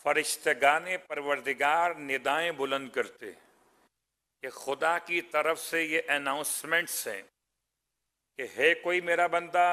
فرشتگان پروردگار ندائیں بلند کرتے ہیں کہ خدا کی طرف سے یہ اناؤنسمنٹس ہیں کہ ہے کوئی میرا بندہ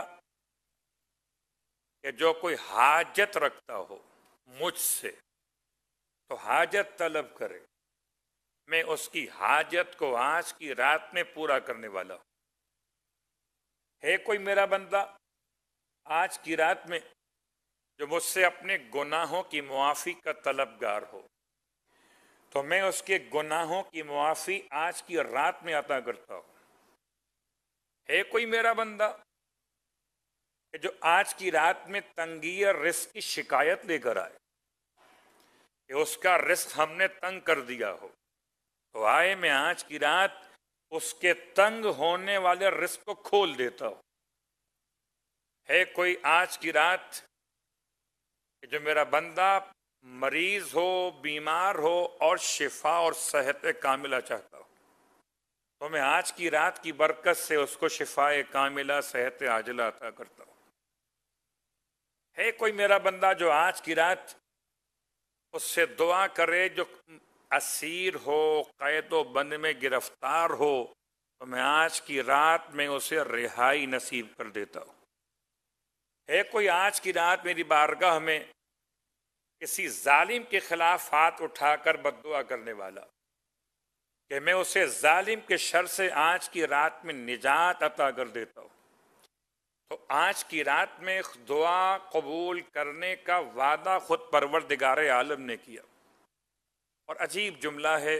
کہ جو کوئی حاجت رکھتا ہو مجھ سے تو حاجت طلب کرے، میں اس کی حاجت کو آج کی رات میں پورا کرنے والا ہوں۔ ہے کوئی میرا بندہ آج کی رات میں جو مجھ سے اپنے گناہوں کی معافی کا طلبگار ہو تو میں اس کے گناہوں کی معافی آج کی رات میں عطا کرتا ہوں۔ ہے کوئی میرا بندہ کہ جو آج کی رات میں تنگی رزق کی شکایت لے کر آئے کہ اس کا رزق ہم نے تنگ کر دیا ہو تو آئے میں آج کی رات اس کے تنگ ہونے والے رزق کو کھول دیتا ہوں۔ ہے کوئی آج کی رات کہ جو میرا بندہ مریض ہو، بیمار ہو اور شفا اور صحت کاملہ چاہتا ہو تو میں آج کی رات کی برکت سے اس کو شفا کاملہ صحت عاجلہ عطا کرتا ہوں۔ ہے کوئی میرا بندہ جو آج کی رات اس سے دعا کرے جو اسیر ہو، قید و بند میں گرفتار ہو تو میں آج کی رات میں اسے رہائی نصیب کر دیتا ہوں۔ ہے کوئی آج کی رات میری بارگاہ میں کسی ظالم کے خلاف ہاتھ اٹھا کر بد دعا کرنے والا کہ میں اسے ظالم کے شر سے آج کی رات میں نجات عطا کر دیتا ہوں۔ تو آج کی رات میں دعا قبول کرنے کا وعدہ خود پروردگار عالم نے کیا، اور عجیب جملہ ہے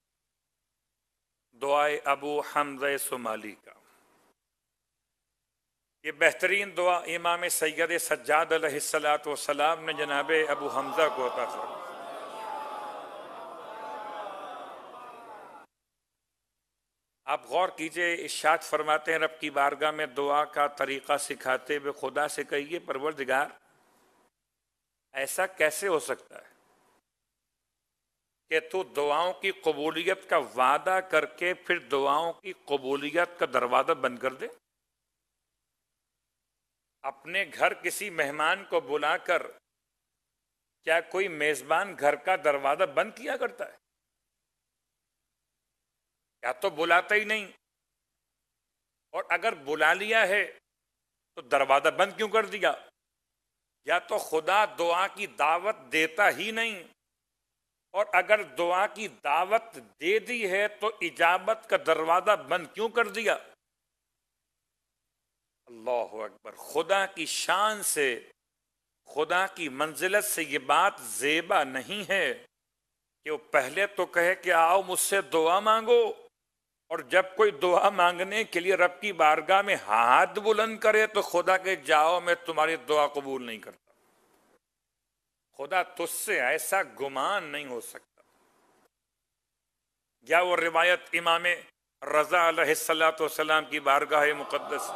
دعائے ابو حمزہ صومالی کا۔ یہ بہترین دعا امام سید سجاد علیہ السلام نے جناب ابو حمزہ کو عطا فرمائی۔ آپ غور کیجئے، ارشاد فرماتے ہیں رب کی بارگاہ میں دعا کا طریقہ سکھاتے ہوئے خدا سے کہیے پروردگار ایسا کیسے ہو سکتا ہے کہ تو دعاؤں کی قبولیت کا وعدہ کر کے پھر دعاؤں کی قبولیت کا دروازہ بند کر دے؟ اپنے گھر کسی مہمان کو بلا کر کیا کوئی میزبان گھر کا دروازہ بند کیا کرتا ہے؟ یا تو بلاتا ہی نہیں، اور اگر بلا لیا ہے تو دروازہ بند کیوں کر دیا؟ یا تو خدا دعا کی دعوت دیتا ہی نہیں، اور اگر دعا کی دعوت دے دی ہے تو اجابت کا دروازہ بند کیوں کر دیا؟ اللہ اکبر! خدا کی شان سے، خدا کی منزلت سے یہ بات زیبا نہیں ہے کہ وہ پہلے تو کہے کہ آؤ مجھ سے دعا مانگو، اور جب کوئی دعا مانگنے کے لیے رب کی بارگاہ میں ہاتھ بلند کرے تو خدا کہ جاؤ میں تمہاری دعا قبول نہیں کرتا۔ خدا تجھ سے ایسا گمان نہیں ہو سکتا۔ یا وہ روایت امام رضا علیہ السلام کی بارگاہ مقدس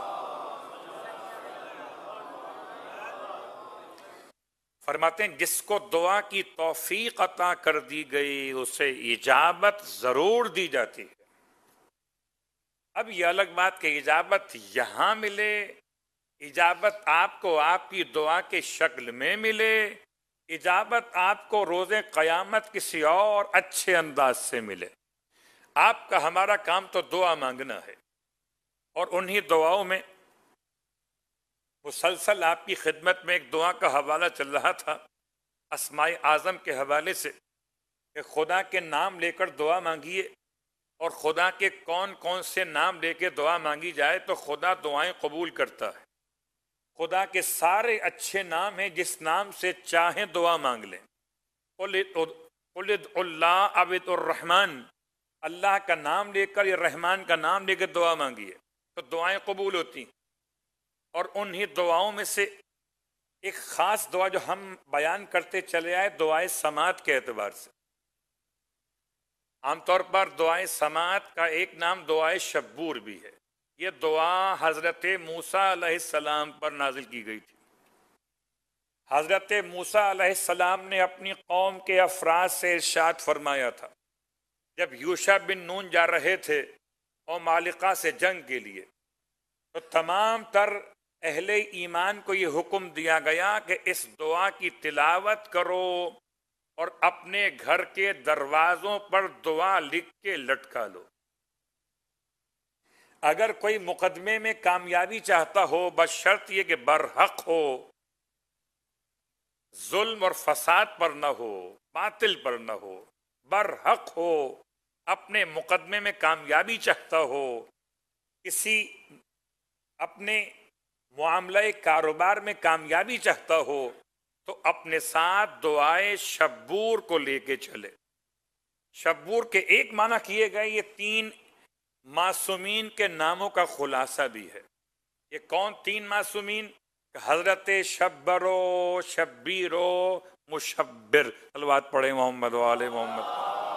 فرماتے ہیں جس کو دعا کی توفیق عطا کر دی گئی اسے اجابت ضرور دی جاتی ہے۔ اب یہ الگ بات کہ اجابت یہاں ملے، اجابت آپ کو آپ کی دعا کے شکل میں ملے، اجابت آپ کو روز قیامت کسی اور اچھے انداز سے ملے۔ آپ کا ہمارا کام تو دعا مانگنا ہے، اور انہی دعاؤں میں مسلسل آپ کی خدمت میں ایک دعا کا حوالہ چل رہا تھا اسماء اعظم کے حوالے سے کہ خدا کے نام لے کر دعا مانگیے، اور خدا کے کون کون سے نام لے کے دعا مانگی جائے تو خدا دعائیں قبول کرتا ہے۔ خدا کے سارے اچھے نام ہیں، جس نام سے چاہیں دعا مانگ لیں۔ قل ادعوا اللہ او ادعوا الرحمن، اللہ کا نام لے کر یا رحمان کا نام لے کر دعا مانگیے تو دعائیں قبول ہوتی ہیں۔ اور انہی دعاؤں میں سے ایک خاص دعا جو ہم بیان کرتے چلے آئے دعائے سماعت کے اعتبار سے، عام طور پر دعائے سماعت کا ایک نام دعائے شبور بھی ہے۔ یہ دعا حضرت موسیٰ علیہ السلام پر نازل کی گئی تھی۔ حضرت موسیٰ علیہ السلام نے اپنی قوم کے افراد سے ارشاد فرمایا تھا جب یوشع بن نون جا رہے تھے اور مالکہ سے جنگ کے لیے، تو تمام تر اہل ایمان کو یہ حکم دیا گیا کہ اس دعا کی تلاوت کرو اور اپنے گھر کے دروازوں پر دعا لکھ کے لٹکا لو. اگر کوئی مقدمے میں کامیابی چاہتا ہو بشرط یہ کہ برحق ہو، ظلم اور فساد پر نہ ہو، باطل پر نہ ہو، برحق ہو، اپنے مقدمے میں کامیابی چاہتا ہو، کسی اپنے معاملہ کاروبار میں کامیابی چاہتا ہو، تو اپنے ساتھ دعائے شبور کو لے کے چلے. شبور کے ایک معنی کیے گئے، یہ 3 معصومین کے ناموں کا خلاصہ بھی ہے. یہ کون 3 معصومین؟ حضرت شبرو، شبیرو، مشبر. صلوات پڑھے محمد و آل محمد.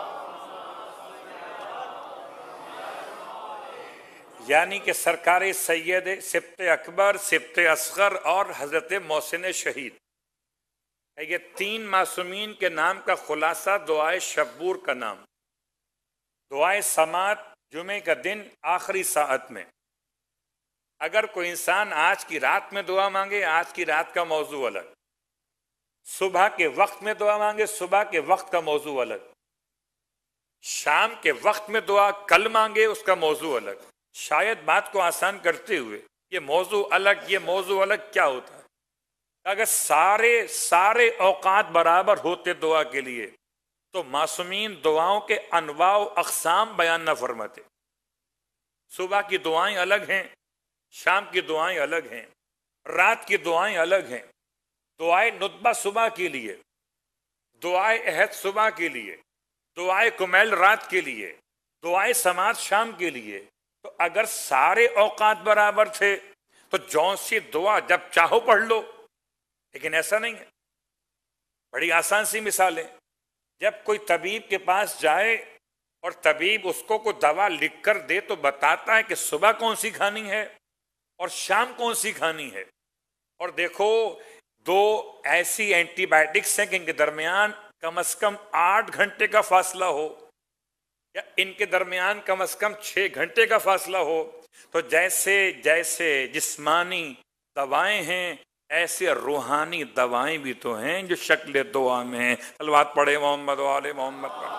یعنی کہ سرکار سید سبط اکبر، سبط اصغر اور حضرت محسن شہید، یہ 3 معصومین کے نام کا خلاصہ دعائے شبور کا نام. دعائے سماعت جمعے کا دن آخری ساعت میں. اگر کوئی انسان آج کی رات میں دعا مانگے، آج کی رات کا موضوع الگ. صبح کے وقت میں دعا مانگے، صبح کے وقت کا موضوع الگ. شام کے وقت میں دعا کل مانگے، اس کا موضوع الگ. شاید بات کو آسان کرتے ہوئے یہ موضوع الگ، یہ موضوع الگ کیا ہوتا ہے؟ اگر سارے اوقات برابر ہوتے دعا کے لیے تو معصومین دعاؤں کے انواع و اقسام بیان نہ فرماتے. صبح کی دعائیں الگ ہیں، شام کی دعائیں الگ ہیں، رات کی دعائیں الگ ہیں. دعائے ندبہ صبح کے لیے، دعائے عہد صبح کے لیے، دعائے کمیل رات کے لیے، دعائے سماعت شام کے لیے. تو اگر سارے اوقات برابر تھے تو جون سی دعا جب چاہو پڑھ لو. لیکن ایسا نہیں ہے. بڑی آسان سی مثالیں. جب کوئی طبیب کے پاس جائے اور طبیب اس کو کوئی دوا لکھ کر دے تو بتاتا ہے کہ صبح کون سی کھانی ہے اور شام کون سی کھانی ہے. اور دیکھو 2 ایسی اینٹی بائیوٹکس ہیں کہ ان کے درمیان کم از کم 8 گھنٹے کا فاصلہ ہو، یا ان کے درمیان کم از کم 6 گھنٹے کا فاصلہ ہو. تو جیسے جسمانی دوائیں ہیں، ایسے روحانی دوائیں بھی تو ہیں جو شکل دعا میں ہیں. صلوات پڑھے محمد و آل محمد پر.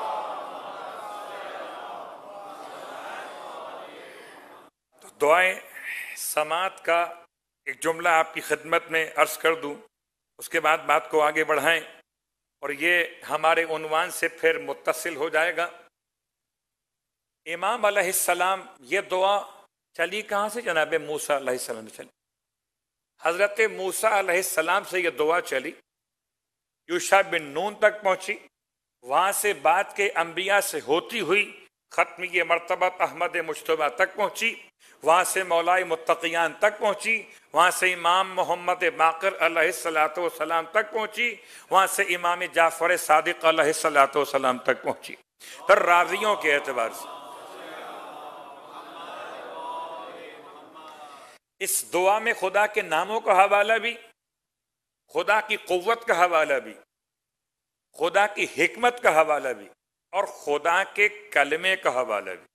تو دعائیں سماعت کا ایک جملہ آپ کی خدمت میں عرض کر دوں، اس کے بعد بات کو آگے بڑھائیں، اور یہ ہمارے عنوان سے پھر متصل ہو جائے گا. امام علیہ السلام، یہ دعا چلی کہاں سے؟ جناب موسیٰ علیہ السلام چلی. حضرت موسیٰ علیہ السلام سے یہ دعا چلی، یوشع بن نون تک پہنچی، وہاں سے بعد کے انبیاء سے ہوتی ہوئی ختمی مرتبت احمد مجتبیٰ تک پہنچی، وہاں سے مولائے متقیان تک پہنچی، وہاں سے امام محمد باقر علیہ السلام تک پہنچی، وہاں سے امام جعفر صادق علیہ السلام تک پہنچی. پھر راویوں کے اعتبار سے اس دعا میں خدا کے ناموں کا حوالہ بھی، خدا کی قوت کا حوالہ بھی، خدا کی حکمت کا حوالہ بھی، اور خدا کے کلمے کا حوالہ بھی.